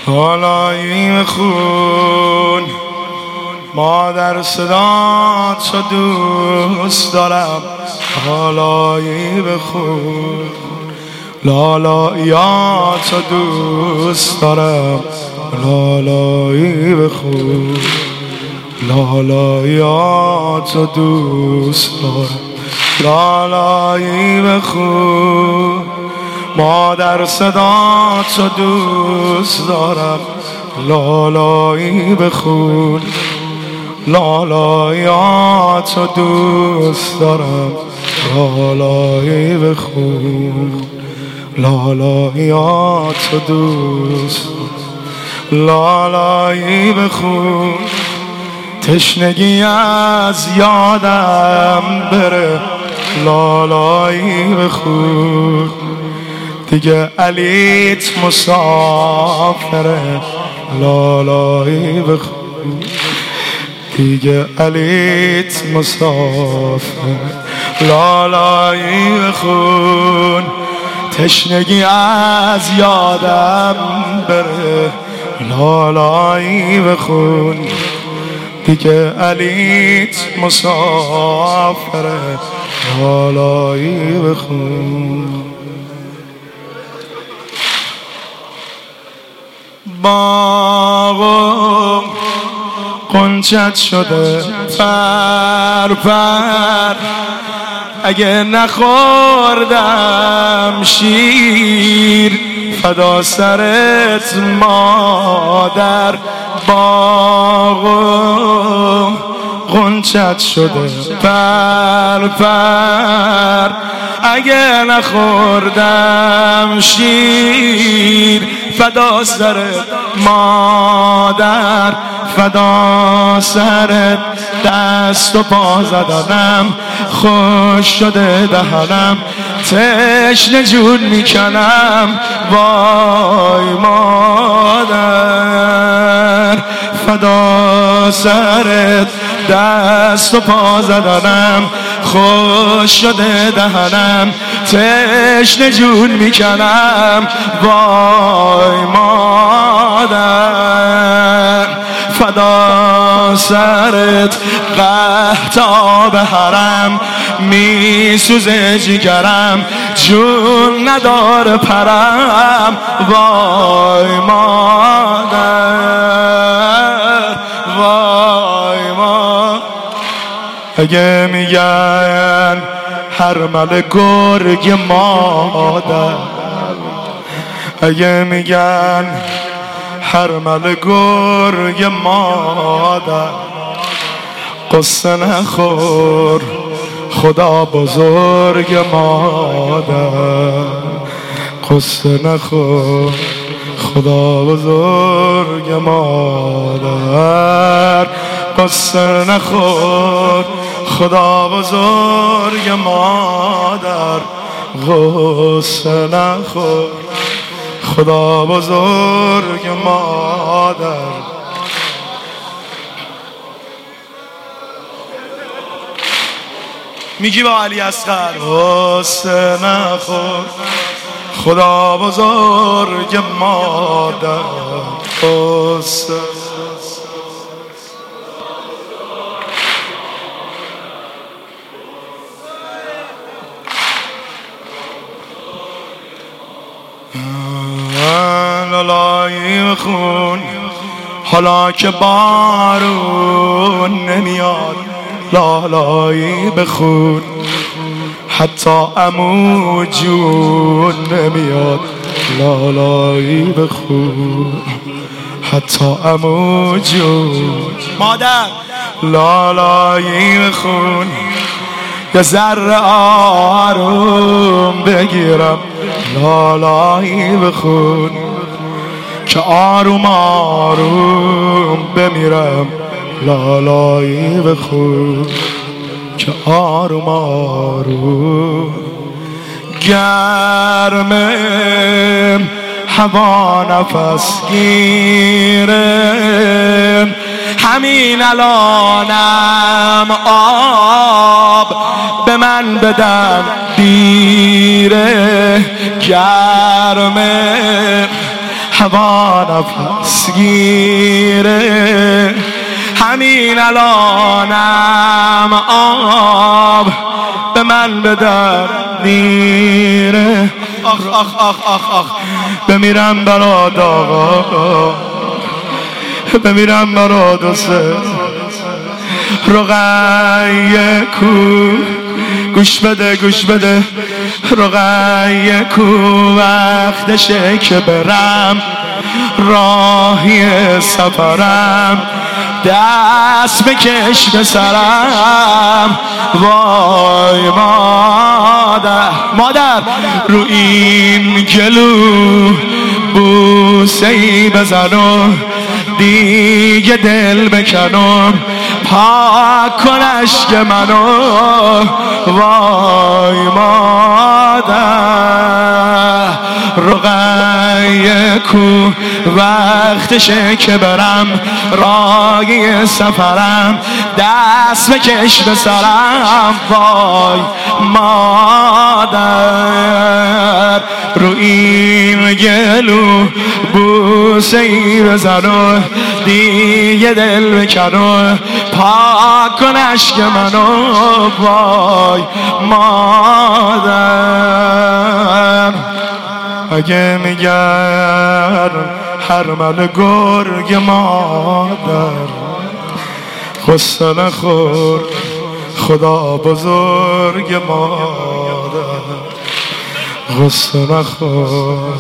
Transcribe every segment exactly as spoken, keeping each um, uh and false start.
بالایی خون مادر صدات رو دوست دارم، بالایی بخون لالاییات رو دوست دارم، لالایی بخون لالاییات رو دوست دارم، لالایی بخون مادر صدات رو دوست دارم، لالایی بخون لالاییات رو دوست دارم، لالایی بخون لالاییات رو دوست دارم، لالایی بخون تشنگی از یادم بره، لالایی بخون دیگه علیت مسافره، لالایی بخون دیگه علیت مسافره، لالایی بخون تشنگی از یادم بره، لالایی بخون دیگه علیت مسافره، لالایی بخون. باغم قنچت شده پر پر، اگه نخوردم شیر فدا سرت مادر، باغم قنچت شده پر پر، اگه نخوردم شیر فدا سرت مادر، فدا سرت دست و پا زدنم، خوش شده دهنم، تشنه جون میکنم، وای مادر فدا سرت دست و پا زدنم، خوش شده دهنم، تشنه جون میکنم، وای مادر فدا سرت قحطاب حرم، میسوزه جگرم جون نداره پرم، وای مادر وای مادر. اگه میگن هرمل گرگ مادر، اگه میگن هرمل گرگ مادر، قصه نخور خدا بزرگ مادر، قصه نخور خدا بزرگ مادر، قصه نخور خدا بزرگ مادر، قصه نخور خدا بزرگ مادر. میگی با علی اصغر قصه نخور خدا بزرگ مادر، قصه لالایی بخون حالا که بارون نمیاد، لالایی بخون حتی عمو جون نمیاد، لالایی بخون حتی عمو جون مادر، لالایی بخون یه ذره آروم بگیرم، لالایی بخون که آروم آروم بمیرم، لالایی بخون که آروم آروم. گرمه هوا نفس گیره، همین الانم آب به من بدن دیره، گرمه هوا نفس گیره، همین الانم آب به من بدر میره. آخ آخ آخ آخ آخ بمیرم برات آقا، بمیرم برات حسین. رقیه کو گوش بده گوش بده، رقیه کو وقتشه که برم راهی سفرم، دست بکش به سرم. وای مادر مادر رو این گلو بوسه ای بزنم، دیگه دل بکنم پاک کن اشک منو. وای مادر رقیه کو وقتشه که برم راهی سفرم، دست بکش به سرم. وای مادر رو این گلو بوسه ای بزنو، دیگه دل بکنو پاک کن اشک منو. وای مادر اگه میگر حرمل گرگ مادر، غصه نخور خدا بزرگ مادر، غصه نخور.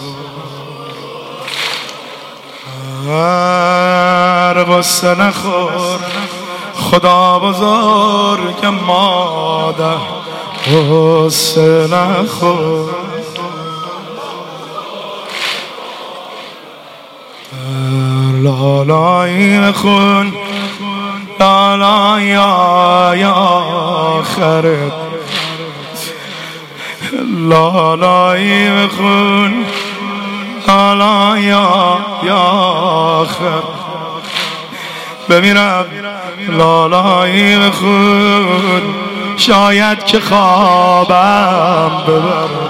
غصه نخور خدا بزرگ مادر، غصه نخور. لالای خون لالا یا یا خرد، لالای خون لالا یا یا خرد. بمیرم لالای خون، شاید که خوابم ببرم.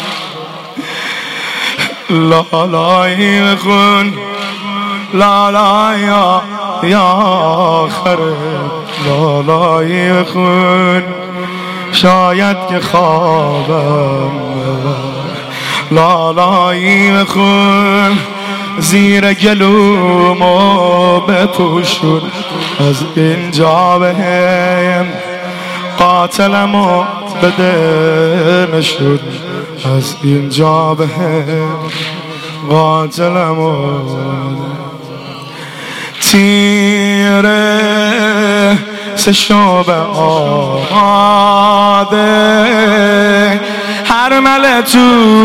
لالای خون لالا یا یا خرد، لالای خون شاید که خوابم ببرم. لالای خون زیر گلومو بپوشون، از اینجا بهم قاتلمو بده نشون، از اینجا بهم قاتلمو. تیره سه شب آماده، حرمل تو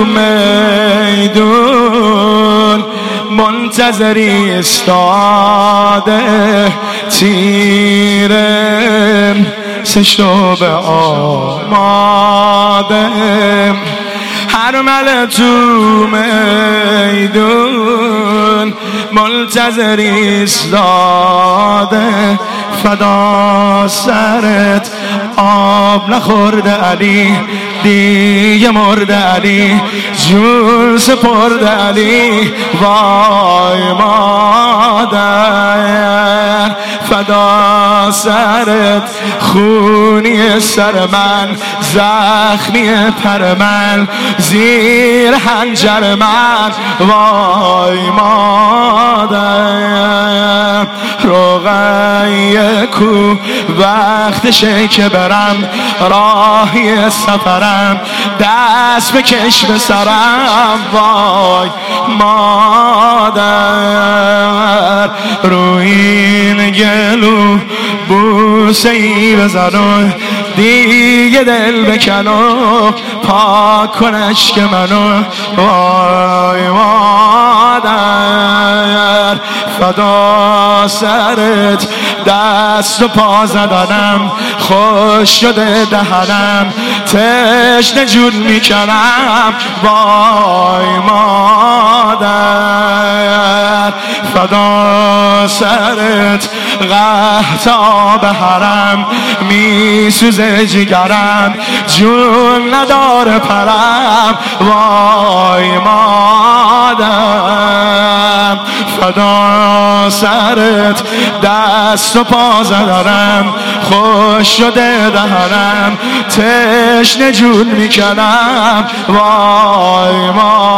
میدون منتظری استاده. تیره سه شب آماده، حرمل تو میدون منتظری ایستاده. فدا سرت آب نخورده علی، دیگه مرده علی، جون سپرده علی. وای مادر فدا سرت، خونی سر من، زخمی پر من، زیر حنجر من. وای مادر رقیه کو وقتشه که برم راهی سفرم، دست بکش به سرم. وای مادر روی این گلو بوسه ای بزنو، دیگه دل بکنو پاک کن اشک منو. وای مادر فدا سرت، دست و پا زدنم خوش شده دهنم، تشنه جون میکنم. وای مادر فدا سرت، قحط آب حرم میسوزه جگرم جون نداره پرم وای مادرم فدا سرت دست و پا زدارم خوش شده دهنم تشنه جون میکنم وای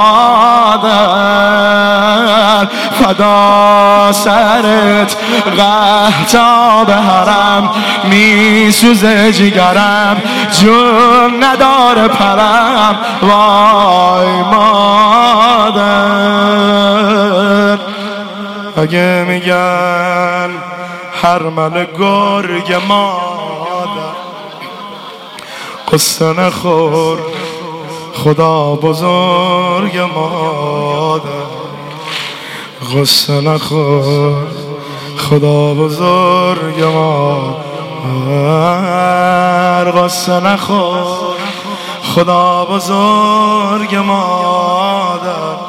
مادر فدا سرت قحط آب حرم میسوزه جگرم جون نداره پرم وای مادر اگه میگن هرمن گرگ مادر قصه نخور خدا بزرگ مادر قصه نخور خدا بزرگ مادر قصه نخور خدا بزرگ مادر